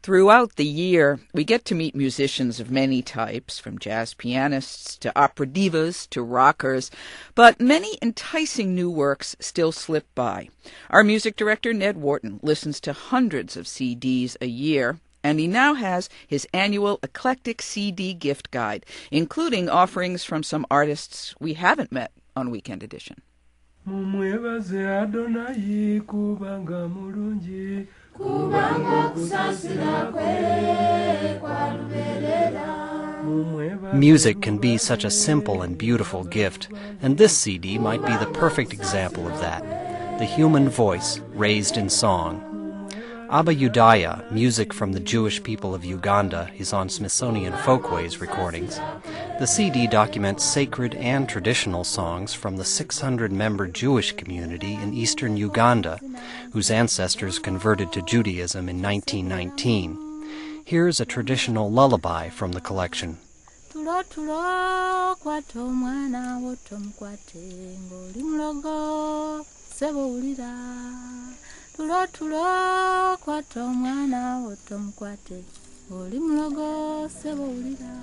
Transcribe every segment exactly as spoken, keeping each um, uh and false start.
Throughout the year, we get to meet musicians of many types, from jazz pianists to opera divas to rockers, but many enticing new works still slip by. Our music director, Ned Wharton, listens to hundreds of C Ds a year, and he now has his annual eclectic C D gift guide, including offerings from some artists we haven't met on Weekend Edition. Mumwebaze Adonai kubanga mulungi Music can be such a simple and beautiful gift, and this C D might be the perfect example of that. The human voice raised in song. Abba Yudaya, music from the Jewish people of Uganda, is on Smithsonian Folkways recordings. The C D documents sacred and traditional songs from the six hundred member Jewish community in eastern Uganda, whose ancestors converted to Judaism in nineteen nineteen. Here's a traditional lullaby from the collection. Tulo tulo kwata omwana otomukwate oli mulogo sebo ulira.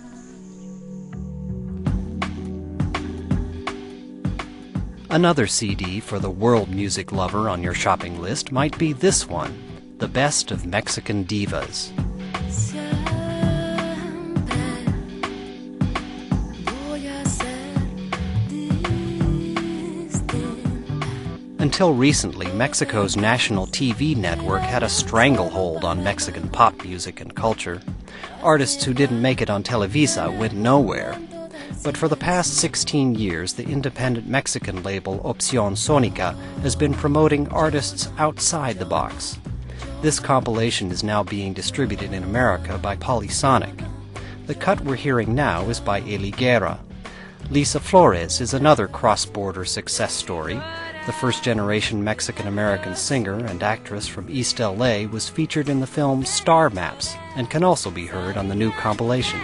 Another C D for the world music lover on your shopping list might be this one, The Best of Mexican Divas. Until recently, Mexico's national T V network had a stranglehold on Mexican pop music and culture. Artists who didn't make it on Televisa went nowhere. But for the past sixteen years, the independent Mexican label Opción Sonica has been promoting artists outside the box. This compilation is now being distributed in America by Polysonic. The cut we're hearing now is by Eli Guerra. Lisa Flores is another cross-border success story. The first-generation Mexican-American singer and actress from East L A was featured in the film Star Maps and can also be heard on the new compilation.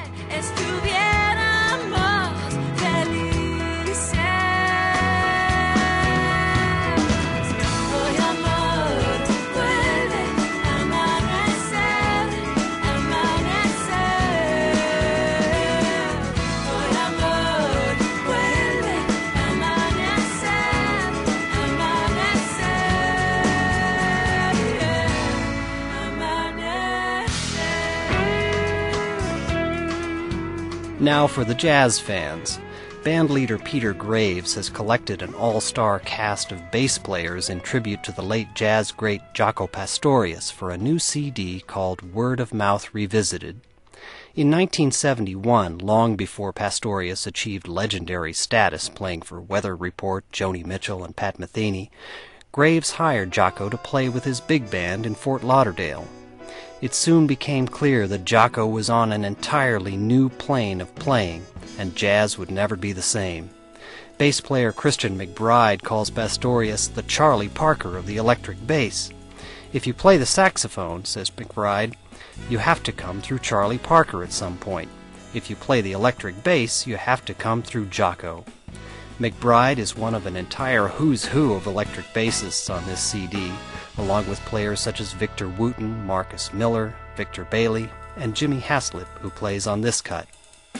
Now for the jazz fans. Bandleader Peter Graves has collected an all-star cast of bass players in tribute to the late jazz great Jaco Pastorius for a new C D called Word of Mouth Revisited. In nineteen seventy-one, long before Pastorius achieved legendary status playing for Weather Report, Joni Mitchell, and Pat Metheny, Graves hired Jaco to play with his big band in Fort Lauderdale. It soon became clear that Jaco was on an entirely new plane of playing, and jazz would never be the same. Bass player Christian McBride calls Pastorius the Charlie Parker of the electric bass. If you play the saxophone, says McBride, you have to come through Charlie Parker at some point. If you play the electric bass, you have to come through Jaco. McBride is one of an entire who's who of electric bassists on this C D, along with players such as Victor Wooten, Marcus Miller, Victor Bailey, and Jimmy Haslip, who plays on this cut.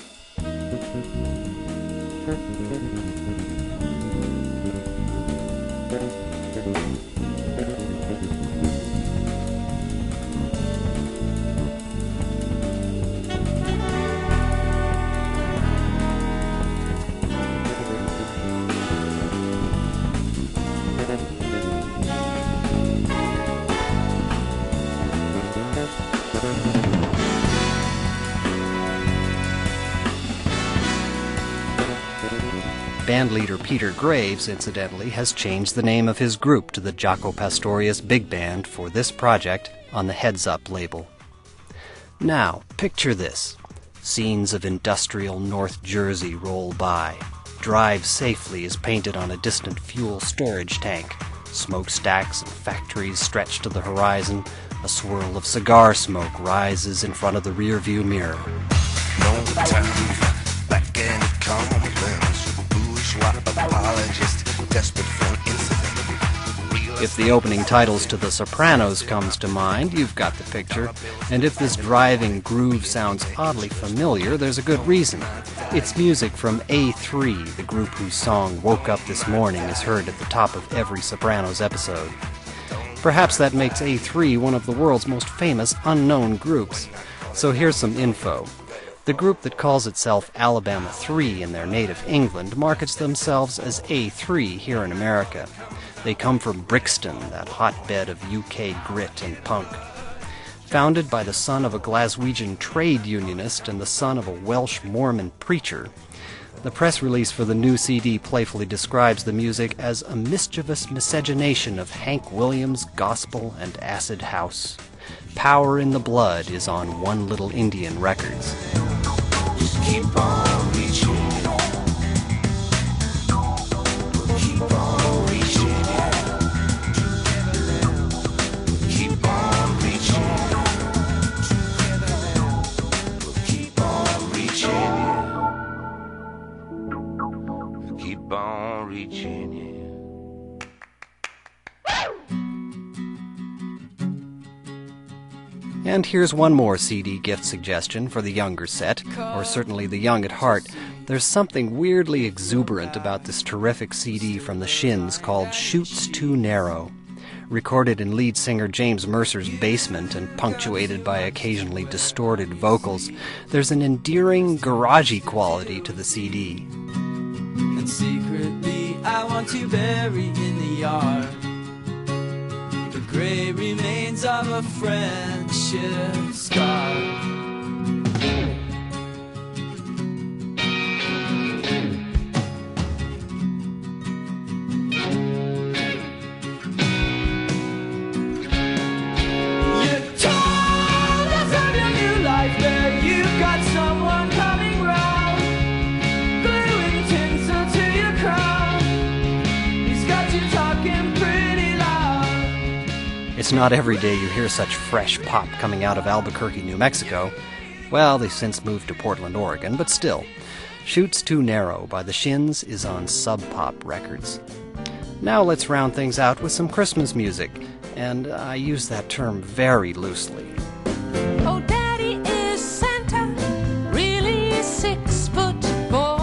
Bandleader Peter Graves, incidentally, has changed the name of his group to the Jaco Pastorius Big Band for this project on the Heads Up label. Now, picture this. Scenes of industrial North Jersey roll by. Drive Safely is painted on a distant fuel storage tank. Smokestacks and factories stretch to the horizon. A swirl of cigar smoke rises in front of the rearview mirror. No time, back in the common. Apologist, desperate for an incident. Real If the opening titles to The Sopranos comes to mind, you've got the picture. And if this driving groove sounds oddly familiar, there's a good reason. It's music from A three, the group whose song Woke Up This Morning is heard at the top of every Sopranos episode. Perhaps that makes A three one of the world's most famous unknown groups. So here's some info. The group that calls itself Alabama three in their native England markets themselves as A three here in America. They come from Brixton, that hotbed of U K grit and punk. Founded by the son of a Glaswegian trade unionist and the son of a Welsh Mormon preacher, the press release for the new C D playfully describes the music as a mischievous miscegenation of Hank Williams, gospel, and acid house. Power in the Blood is on One Little Indian Records. Just keep on reaching. Keep on reaching. Keep on reaching. Keep on reaching. Keep on reaching. And here's one more C D gift suggestion for the younger set, or certainly the young at heart. There's something weirdly exuberant about this terrific C D from the Shins called Chutes Too Narrow. Recorded in lead singer James Mercer's basement and punctuated by occasionally distorted vocals, there's an endearing, garagey quality to the C D. And secretly I want to bury in the yard the gray remains of a friendship scar. It's not every day you hear such fresh pop coming out of Albuquerque, New Mexico. Well, they've since moved to Portland, Oregon, but still. Chutes Too Narrow by the Shins is on Sub Pop Records. Now let's round things out with some Christmas music, and I use that term very loosely. Oh, Daddy is Santa, really six foot boy.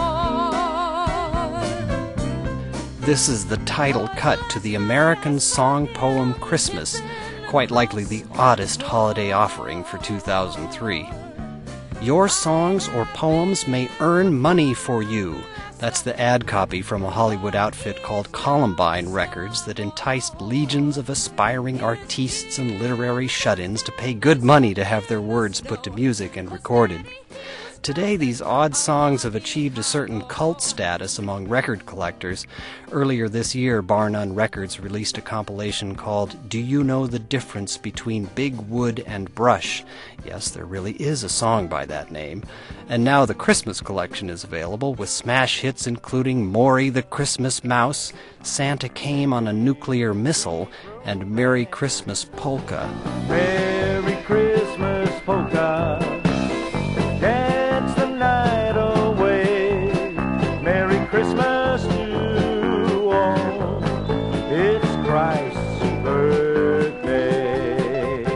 This is the title cut to the American song poem Christmas, quite likely the oddest holiday offering for two thousand three. Your songs or poems may earn money for you. That's the ad copy from a Hollywood outfit called Columbine Records that enticed legions of aspiring artistes and literary shut-ins to pay good money to have their words put to music and recorded. Today, these odd songs have achieved a certain cult status among record collectors. Earlier this year, Bar None Records released a compilation called Do You Know the Difference Between Big Wood and Brush? Yes, there really is a song by that name. And now the Christmas collection is available with smash hits including Maury the Christmas Mouse, Santa Came on a Nuclear Missile, and Merry Christmas Polka. Merry Christmas polka. Dance the night away. Merry Christmas to all. It's Christ's birthday.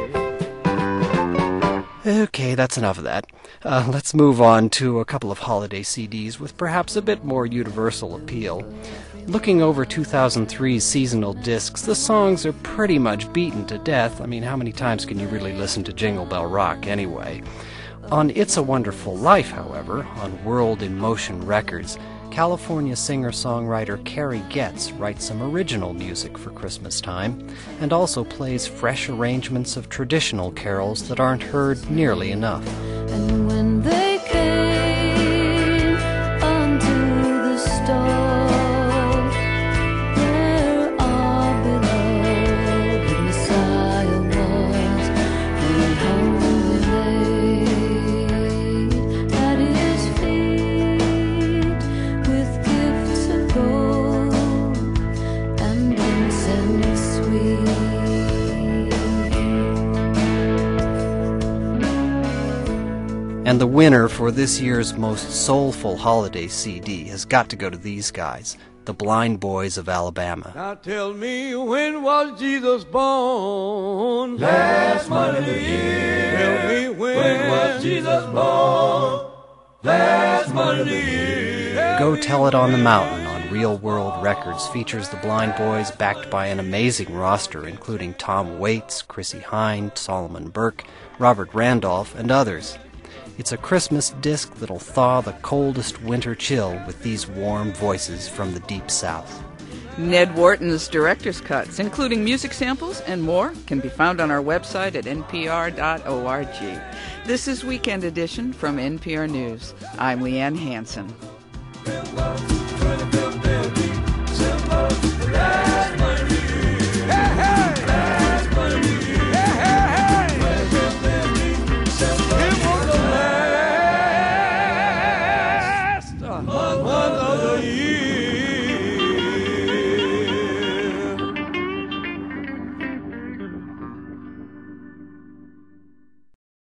Okay, that's enough of that. Uh, let's move on to a couple of holiday C Ds with perhaps a bit more universal appeal. Looking over two thousand three's seasonal discs, the songs are pretty much beaten to death. I mean, how many times can you really listen to Jingle Bell Rock anyway? On It's a Wonderful Life, however, on World in Motion Records, California singer-songwriter Carrie Getz writes some original music for Christmas time, and also plays fresh arrangements of traditional carols that aren't heard nearly enough. And when they came unto the stall, there our beloved Messiah was, and humbly laid at his feet with gifts of gold and incense sweet. And the winner for this year's most soulful holiday C D has got to go to these guys, The Blind Boys of Alabama. Now tell me, when was Jesus born? Last month of the year. Tell me when, when was Jesus born? Last month of the year. Go Tell It on the Mountain on Real World Records features the Blind Boys backed by an amazing roster including Tom Waits, Chrissie Hynde, Solomon Burke, Robert Randolph, and others. It's a Christmas disc that'll thaw the coldest winter chill with these warm voices from the Deep South. Ned Wharton's director's cuts, including music samples and more, can be found on our website at n p r dot org. This is Weekend Edition from N P R News. I'm Leanne Hansen. Well,